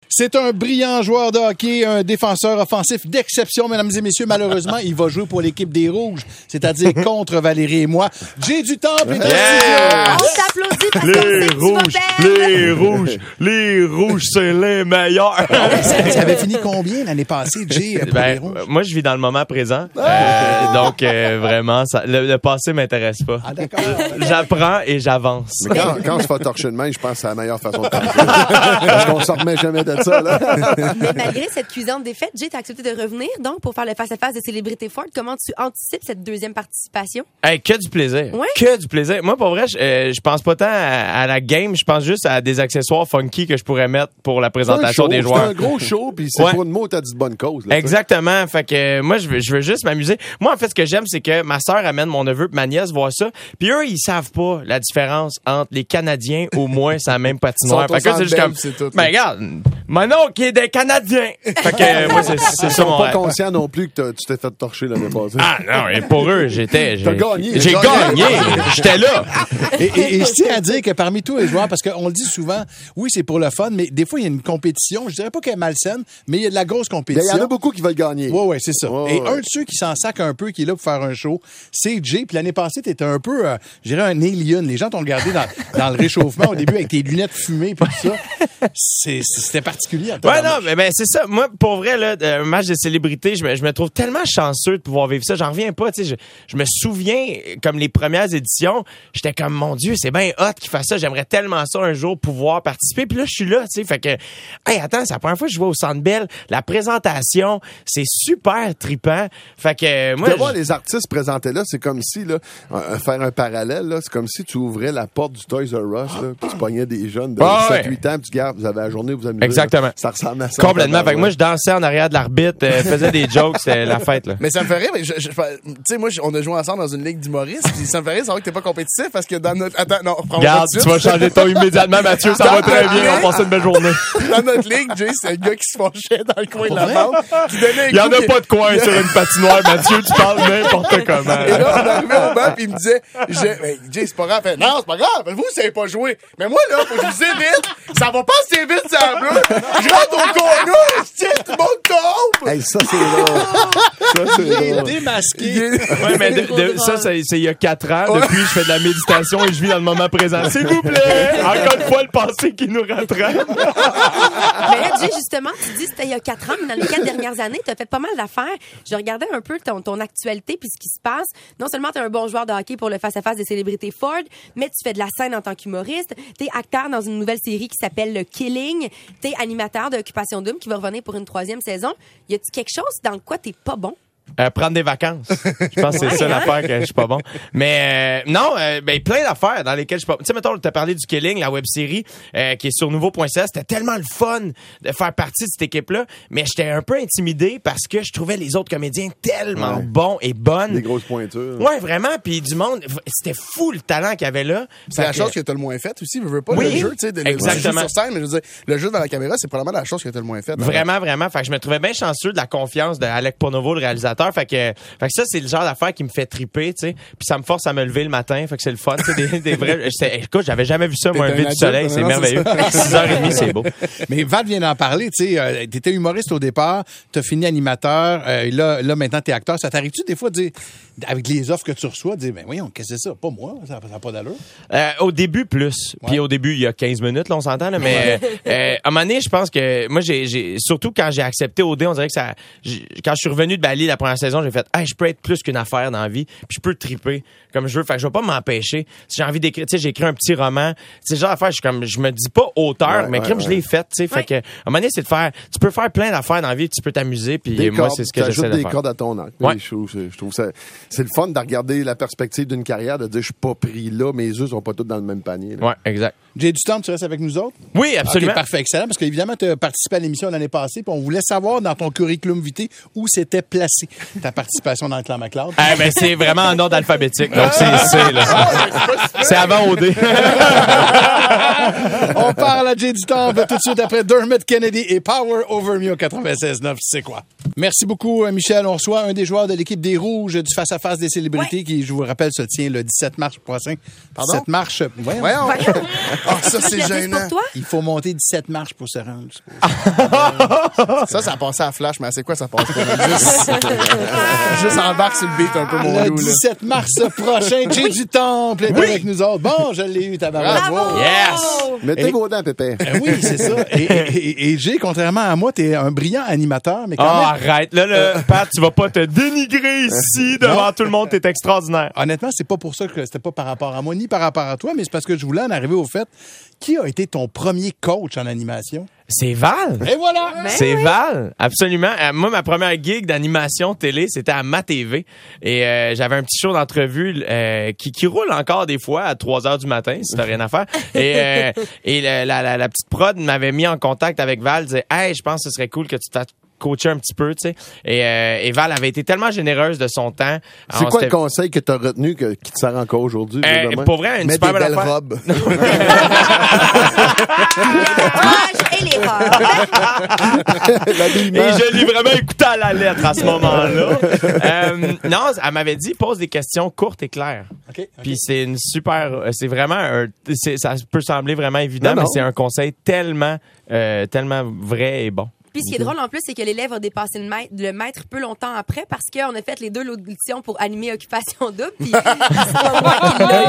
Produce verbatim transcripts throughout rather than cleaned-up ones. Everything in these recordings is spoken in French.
C'est un brillant joueur de hockey, un défenseur offensif d'exception, mesdames et messieurs. Malheureusement, il va jouer pour l'équipe des Rouges, c'est-à-dire contre Valérie et moi. Jay du Temple est dans le Yeah! studio. On t'applaudit parce qu'on Les sait que tu rouges, vas perdre. les rouges, les rouges, c'est les meilleurs. Ça, ça avait fini combien l'année passée, Jay, pour les Ben, Rouges? euh, moi, je vis dans le moment présent. Euh, donc, euh, vraiment, ça, le, le passé m'intéresse pas. Ah, d'accord. J'apprends et j'avance. Mais quand, quand on se fait torcher de main, je pense que c'est la meilleure façon de faire. Parce qu'on s'en remet jamais de ça, là. Mais malgré cette cuisante défaite, Jay, t'as accepté de revenir donc pour faire le face-à-face de Célébrité Ford. Comment tu anticipes cette deuxième participation? Hey, que du plaisir. Ouais? Que du plaisir. Moi, pour vrai, je, euh, je pense pas tant à, à la game, je pense juste à des accessoires funky que je pourrais mettre pour la C'est un présentation show, des c'est joueurs. un gros show, puis c'est Ouais. pour une mot, t'as dit de bonne cause. Là, Exactement. Fait que euh, moi, je veux, je veux juste m'amuser. Moi, en fait, ce que j'aime, c'est que ma sœur amène mon neveu et ma nièce voir ça. Puis eux, ils savent pas la différence entre les Canadiens au moins c'est la même patinoire. Ils sont Fait que là, tous c'est juste en comme, belge, c'est tout, ben là. regarde, mon oncle est des Canadiens. Fait que euh, moi, c'est, c'est Ils ça sont mon pas rêve. conscients non plus que t'as- tu t'es fait torcher l'année passée. Ah non, et pour eux, j'étais... T'as j'ai- gagné. J'ai T'as gagné. J'étais là. Et, et- et je tiens à dire que parmi tous les joueurs, parce qu'on le dit souvent, oui, c'est pour le fun, mais des fois, il y a une compétition. Je dirais pas qu'elle est malsaine, mais il y a de la grosse Il y compétition. en a beaucoup qui veulent gagner. Oui, oui, c'est ça. Ouais, Et ouais. un de ceux qui s'en sac un peu, qui est là pour faire un show, c'est Jay. Puis l'année passée, t'étais un peu, euh, je dirais, un alien. Les gens t'ont regardé dans, dans le réchauffement au début avec tes lunettes fumées puis tout ça. C'est, c'était particulier. Ouais, non, mais ben, c'est ça. Moi, pour vrai, là, un match de célébrité, je me, je me trouve tellement chanceux de pouvoir vivre ça. J'en reviens pas, tu sais. Je, je me souviens, comme les premières éditions, j'étais comme, mon Dieu, c'est bien hot qu'il fasse ça. J'aimerais tellement ça un jour pouvoir participer. Puis là, je suis là, tu sais. Fait que, hey, attends, c'est la première fois que je vois au Centre Bell. La présentation, c'est super trippant. Fait que, moi, de voir je- les artistes présentés là, c'est comme si, là, euh, faire un parallèle, là, c'est comme si tu ouvrais la porte du Toys R Us, là, puis tu pognais des jeunes de Ah, sept ouais. huit ans, puis tu gardes, vous avez la journée, vous amusez. Exactement. Là. Ça ressemble à ça. complètement. Fait que moi, je dansais en arrière de l'arbitre, euh, faisais des jokes, c'était la fête, là. Mais ça me fait rire. mais je- je- Tu sais, moi, je- on a joué ensemble dans une ligue d'humoristes. Puis ça me fait rire de savoir que t'es pas compétitif parce que dans notre. Attends, non, reprends Regarde, tu vas changer de ton immédiatement, Mathieu. Ça va très bien. On passe une belle journée. Dans notre ligue, Jay, c'est un gars qui se fâchait dans le coin de la bande. Qui donnait un Il y en coup a qui- pas de coin sur une patinoire, Mathieu. Tu parles n'importe comment. Et là, on arrivait au banc, puis il me disait, je, ben, Jay, c'est pas grave. Fait, non, c'est pas grave. Vous, vous savez pas jouer. Mais moi, là, faut que je vous évite. Ça va pas assez vite, ça bleu. Je rentre au corner, je tire, tout le monde tombe. Hey, ça, c'est drôle. Ça, c'est Il est drôle. démasqué. Ouais, mais de- de- ça, c'est c'est il y a quatre ans. Depuis, je fais de la méditation et je vis dans le moment présent. S'il vous plaît! Encore une fois, le passé qui nous rattrape. Mais là, Jay, justement, tu dis que c'était il y a quatre ans, mais dans les quatre dernières années, tu as fait pas mal d'affaires. Je regardais un peu ton, ton actualité puis ce qui se passe. Non seulement tu es un bon joueur de hockey pour le face-à-face des célébrités Ford, mais tu fais de la scène en tant qu'humoriste. Tu es acteur dans une nouvelle série qui s'appelle Le Killing. Tu es animateur d'Occupation Double qui va revenir pour une troisième saison. Y a-tu quelque chose dans quoi t'es pas bon? Euh, prendre des vacances. Je pense que c'est ça l'affaire que je suis pas bon. Mais euh, non, euh, ben plein d'affaires dans lesquelles je suis pas. Tu sais, mettons, t'as parlé du Killing, la web série euh, qui est sur nouveau point c a. C'était tellement le fun de faire partie de cette équipe-là, mais j'étais un peu intimidé parce que je trouvais les autres comédiens tellement Ouais. bons et bonnes. Des grosses pointures. Ouais, vraiment. Puis du monde, c'était fou le talent qu'il y avait là. C'est la Fait que- chose que t'as le moins faite aussi. Je veux pas Oui, le jeu, tu sais, de- le- exactement. le jeu sur scène, mais je veux dire, le jeu dans la caméra, c'est probablement la chose que t'as le moins faite. Vraiment, vraiment. Fait que je me trouvais bien chanceux de la confiance de Alec Pornovo, le réalisateur. Fait que, fait que ça, c'est le genre d'affaire qui me fait triper, tu sais. Puis ça me force à me lever le matin. Fait que c'est le fun. C'est des, des vrais. c'est- Écoute, j'avais jamais vu ça, moi, un T'es un lever du adulte, soleil. non, C'est non, merveilleux. six heures trente, c'est beau. Mais Val vient d'en parler, tu sais, euh, t'étais humoriste au départ, t'as fini animateur, euh, et là, là, maintenant, t'es acteur. Ça t'arrive-tu des fois de dire, avec les offres que tu reçois, de dire, ben voyons, qu'est-ce que c'est ça? Pas moi, ça n'a pas d'allure. Euh, au début, plus. Puis Ouais. au début, il y a quinze minutes, là, on s'entend, là. Mais euh, à un moment donné, je pense que moi, j'ai, j'ai surtout quand j'ai accepté O D, on dirait que ça. j'ai- Quand je suis revenu de Bali la première saison, j'ai fait, hey, je peux être plus qu'une affaire dans la vie, puis je peux triper comme je veux. Fait que je vais pas m'empêcher. Si j'ai envie d'écrire, tu sais, j'ai écrit un petit roman. C'est le genre d'affaire, je suis comme, je me dis pas auteur, Ouais, mais ouais, crime, je ouais. l'ai fait, tu sais. Fait Ouais. que à un moment donné, c'est de faire. Tu peux faire plein d'affaires dans la vie, tu peux t'amuser, puis Des moi, cordes, c'est ce que t'ajoutes j'essaie de des faire. cordes à ton arc. Ouais. Oui, je, trouve, je trouve ça, c'est le fun de regarder la perspective d'une carrière, de dire je suis pas pris là, mes œufs sont pas tous dans le même panier. là. Ouais, exact. J'ai du temps, tu restes avec nous autres? Oui, absolument. OK, parfait, excellent. Parce qu'évidemment, tu as participé à l'émission l'année passée, puis on voulait savoir dans ton curriculum vitae où c'était placé. ta participation dans le Clan McLeod. Eh ben, c'est vraiment en ordre alphabétique. Donc, c'est C, là. C'est avant O D. On parle à Jay du Temple tout de suite après Dermot Kennedy et Power Over Me au quatre-vingt-seize neuf. C'est quoi? Merci beaucoup, Michel. On reçoit un des joueurs de l'équipe des Rouges du face-à-face des célébrités ouais. qui, je vous rappelle, se tient le dix-sept mars prochain. Pardon? dix-sept mars. Voyons. Voyons. Voyons. Oh, ça, c'est gênant. Pour toi? Il faut monter dix-sept marches pour se rendre. Ça, ça a passé à Flash, mais c'est quoi ça passe pour juste, juste embarque sur le beat un peu, mon Le loup. dix-sept mars prochain, Jay du Temple est oui. avec nous autres. Bon, je l'ai eu, tabarnak. Bravo! Yes! Mettez Et- vos dents, Pépé. Euh, oui, c'est ça. Et, et, et Jay, contrairement à moi, t'es un brillant animateur, mais quand Ah, même... arrête. Là, là, Pat, tu vas pas te dénigrer ici devant Non. tout le monde. T'es extraordinaire. Honnêtement, c'est pas pour ça que c'était pas par rapport à moi, ni par rapport à toi, mais c'est parce que je voulais en arriver au fait, qui a été ton premier coach en animation? C'est Val. Et voilà! Ben C'est oui. Val, absolument. Euh, moi, ma première gig d'animation télé, c'était à Ma T V. Et euh, j'avais un petit show d'entrevue euh, qui, qui roule encore des fois à trois heures du matin, si t'as rien à faire. Et, euh, et la, la, la, la petite prod m'avait mis en contact avec Val, disait « Hey, je pense que ce serait cool que tu te fasses coacher un petit peu, tu sais. » Et, euh, et Val avait été tellement généreuse de son temps. C'est Alors, quoi le c'était- conseil que t'as retenu que, qui te sert encore aujourd'hui? Euh, demain? pour vrai, une Mets super des belle belles affaire. robes. Et les robes. L'habillement. Et je l'ai vraiment écouté à la lettre à ce moment-là. Euh, non, elle m'avait dit pose des questions courtes et claires. OK. Puis c'est une super, euh, c'est vraiment un, c'est, ça peut sembler vraiment évident, Non, non. mais c'est un conseil tellement, euh, tellement vrai et bon. Puis ce qui est drôle en plus, c'est que l'élève a dépassé le maître, le maître peu longtemps après parce qu'on a fait les deux l'audition pour animer Occupation Double. Puis c'est pas moi qui l'ai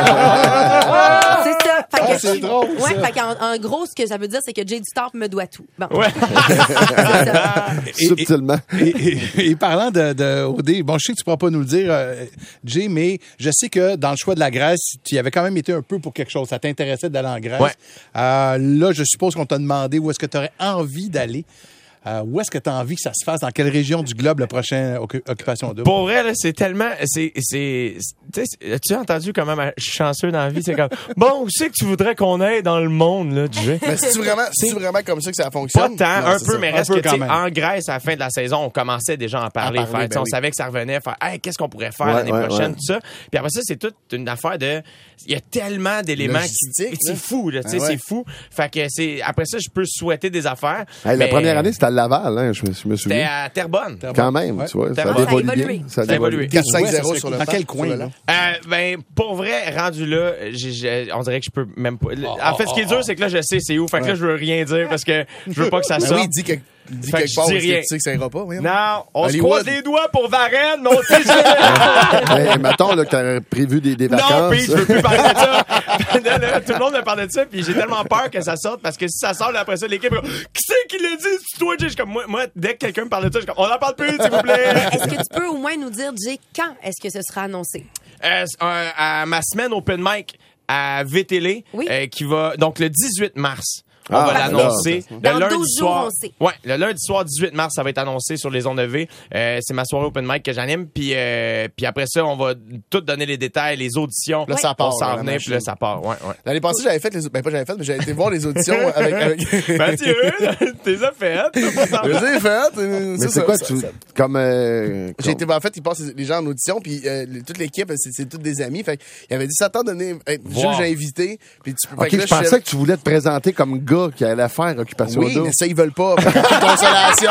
eu. C'est ça. Fait que Ah, c'est je- drôle, Ouais, ça. fait qu'en en gros, ce que ça veut dire, c'est que Jay du Temple me doit tout. Bon. Ouais. C'est ça. Et- et- Subtilement. Et, et- et parlant de, de O D, bon, je sais que tu pourras pas nous le dire, euh, Jay, mais je sais que dans le choix de la Grèce, tu y avais quand même été un peu pour quelque chose. Ça t'intéressait d'aller en Grèce. Ouais. Euh, là, je suppose qu'on t'a demandé où est-ce que tu aurais envie d'aller. Euh, où est-ce que tu as envie que ça se fasse? Dans quelle région du globe le prochain Occu- Occupation Double? Pour vrai, là, c'est tellement, c'est, c'est, tu sais, as-tu entendu comment ma- je suis chanceux dans la vie? C'est comme, bon, où c'est que tu voudrais qu'on aille dans le monde, là, Jay? Mais c'est vraiment, c'est vraiment comme ça que ça Pas fonctionne? tant, Non, un c'est peu, ça. mais Un reste peu que, tu quand sais, même. en Grèce, à la fin de la saison, on commençait déjà à en parler. À parler, faire, tu sais, ben on oui. savait que ça revenait, faire, hey, qu'est-ce qu'on pourrait faire Ouais, l'année ouais, prochaine, ouais. tout ça. Puis après ça, c'est toute une affaire de, il y a tellement d'éléments qui, Logistique, c'est là. fou, là, tu sais, Ah ouais. c'est fou. Fait que c'est, après ça, je peux souhaiter des affaires. Hey, mais la première année, c'était à Laval, hein, je me, je me c'était souviens. à Terrebonne. Quand même, tu vois, ça Ça a a évolué évolué. bien. Ça a Ça a évolué. évolué. quatre cinq Ouais, ça zéro serait sur cool. le Dans temps, quel coin, sur le là? lent. Euh, ben, pour vrai, rendu là, j'ai, j'ai- on dirait que je peux même pas. En fait, ce qui est dur, c'est que là, je sais c'est où. Fait que là, je veux rien dire parce que je veux pas que ça Ben sorte. oui, dis, quelque, dis Fait que quelque je part dis où est-ce que rien. tu sais que ça ira pas. Voyons. Non, on Hollywood. se croise les doigts pour Varennes, mais on sait jamais. Mais mettons là, que t'avais prévu des, des Non, vacances. puis je veux plus parler de ça. Là, là, tout le monde me parle de ça, puis j'ai tellement peur que ça sorte parce que si ça sort, là, après ça, l'équipe, qui c'est qui l'a dit? C'est toi, Jay? Je suis comme, moi, moi, dès que quelqu'un me parle de ça, je suis comme, on n'en parle plus, s'il vous plaît. Est-ce que tu peux au moins nous dire, Jay, quand est-ce que ce sera annoncé? Euh, euh, à ma semaine open mic à V T L, Oui. euh, qui va, donc le dix-huit mars. On Ah, va ben l'annoncer. là, Le dans lundi douze jours, soir. on sait. Ouais, le lundi soir dix-huit mars, ça va être annoncé sur les ondes de V. Euh, c'est ma soirée open mic que j'anime. Puis, euh, puis après ça, on va tout donner les détails, les auditions. Là, ça part, On s'en la revenait, puis là, machine. ça part. Ouais, ouais. L'année passée, j'avais fait les, ben pas j'avais fait, mais j'avais été voir les auditions avec, avec... Mathieu, t'es a fait. Je les ai faites. Mais c'est quoi, tu, comme, euh, J'ai été, en fait, ils passent les gens en audition, puis euh, le- toute l'équipe, c'est, c'est tous des amis. Fait qu'il avait dit, ça t'a donné être Wow. juge invité. Puis tu peux. Ok, je pensais que tu voulais te présenter comme gars qui allait faire Occupation Oui, Double. mais ça, ils veulent pas. Fait que, consolation.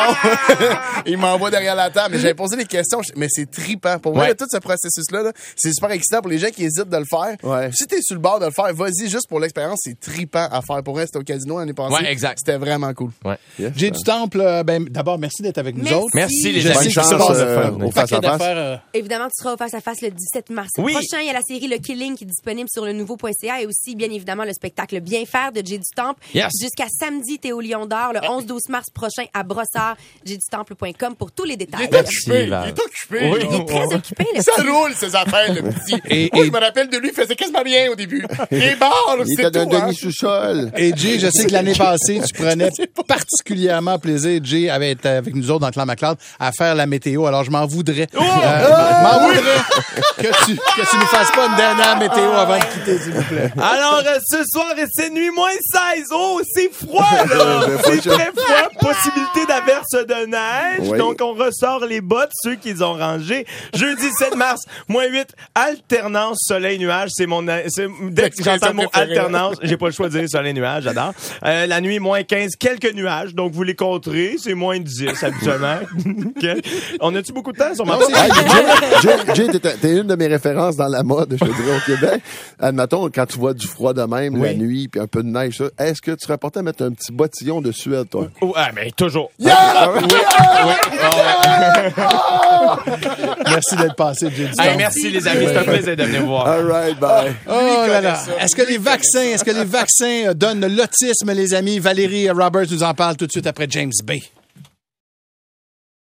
Ils m'envoient derrière la table. Mais j'avais posé des questions, je- mais c'est trippant. Pour moi, Ouais. là, tout ce processus-là, là, c'est super excitant pour les gens qui hésitent de le faire. Ouais. Si t'es sur le bord de le faire, vas-y juste pour l'expérience. C'est trippant à faire. Pour vrai, c'était au casino l'année passée. Ouais, exact. C'était vraiment cool. Ouais. Yes. Jay du Temple, euh, ben, d'abord, merci d'être avec nous Merci. autres. Merci, les Je amis. sais Bonne que chance, ça passe euh, de au faire. face à Paquet face. d'affaires, euh, Évidemment, tu seras au face-à-face le dix-sept mars. Oui. Prochain, il y a la série Le Killing qui est disponible sur le nouveau.ca et aussi, bien évidemment, le spectacle Bien faire de Jay du Temple. Yes. Jusqu'à samedi, t'es au Lion d'Or, le onze douze mars prochain à Brossard, jay du temple point com pour tous les détails. Merci, Il Val. est occupé. Oui. là. Il est très occupé, le Ça petit. roule, ces affaires, le petit. Et- Moi, et- je me rappelle de lui, il faisait quasiment rien au début. Il est bon, Il c'est était tout, d'un hein. demi-sous-sol. Et Jay, je sais que l'année passée, tu prenais particulièrement plaisir, Jay, avait été avec nous autres dans le Clan McLeod, à faire la météo. Alors, je m'en voudrais. Euh, je m'en voudrais que tu, que tu nous fasses pas une dernière météo avant de quitter, s'il vous plaît. Alors, euh, ce soir, c'est nuit moins seize. Oh, c'est froid, là. J'ai pas C'est de- très froid. Pas Possibilité d'averse de neige. Oui. Donc, on ressort les bottes, ceux qui les ont rangés. Jeudi sept mars, moins huit, alternance soleil-nuage. C'est mon, c'est, dès que j'entends le mot préféré. alternance, j'ai pas le choix de dire soleil-nuage, j'adore. Euh, la nuit, moins quinze, quelques nuages. Donc, vous les compterez. C'est moins dix, habituellement. Okay. On a-tu beaucoup de temps sur ma Non, c'est- Hey, Jay, Jay, Jay, t'es, t'es une de mes références dans la mode, je te dirais, au Québec. Admettons, quand tu vois du froid de même, la nuit, puis un peu de neige, ça, est-ce que tu serais porté à mettre un petit bottillon de suède, toi? Oh, ah, mais toujours. Merci d'être passé, Jay. du Hey, temps. merci, les amis. C'est un plaisir de venir vous voir. All right, bye. Oh là là. Est-ce que les vaccins, est-ce que les vaccins euh, donnent l'autisme, les amis? Valérie Roberts nous en parle tout de suite après James Bay.